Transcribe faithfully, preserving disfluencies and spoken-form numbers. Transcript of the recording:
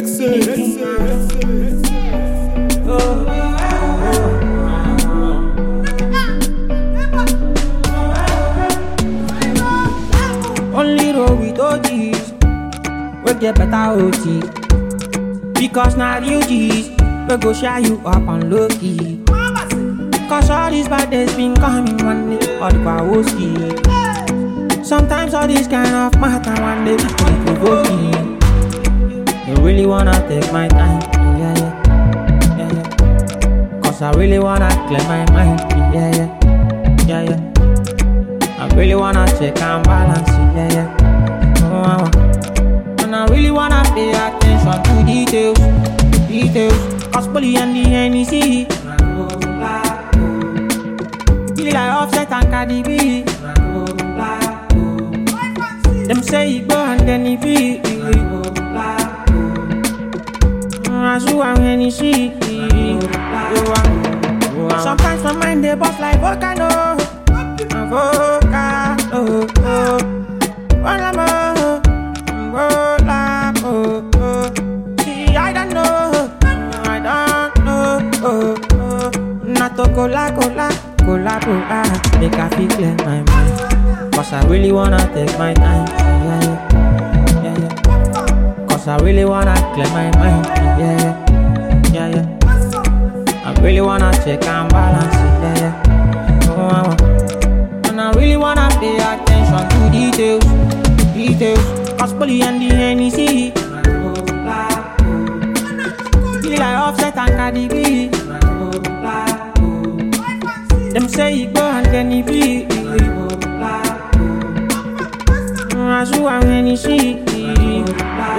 Only roll with O Gs, we get better O T. Because now you G's, we go share you up on low key. Cause all these bad days been coming one day, all the Kwawoski. Sometimes all this kind of matter one day, they provoke me. You really wanna take my time, yeah, yeah, yeah, yeah. Cause I really wanna clear my mind, yeah, yeah, yeah, yeah. I really wanna check and balance it, yeah, yeah. Oh, and I really wanna pay attention to details, details. Cause Polly and the N E C feel like Offset and Cardi B. Them say it go and then it be. Azu and N E C. Sometimes my mind they bust like volcano. Volcano. Volcano. See, I don't know. I don't know. Not to cola, cola, cola, cola. Make I feel clear my mind. Cause I really wanna take my time. Yeah, yeah, yeah, yeah. Cause I really wanna clear my mind. Yeah, yeah, yeah, yeah. I really wanna check and balance it. Yeah, yeah. Oh, and I really wanna pay attention to details, details. Cause Polly and the N E C feel like Offset and Cardi B. Them say it go and then it be. Azu and N E C.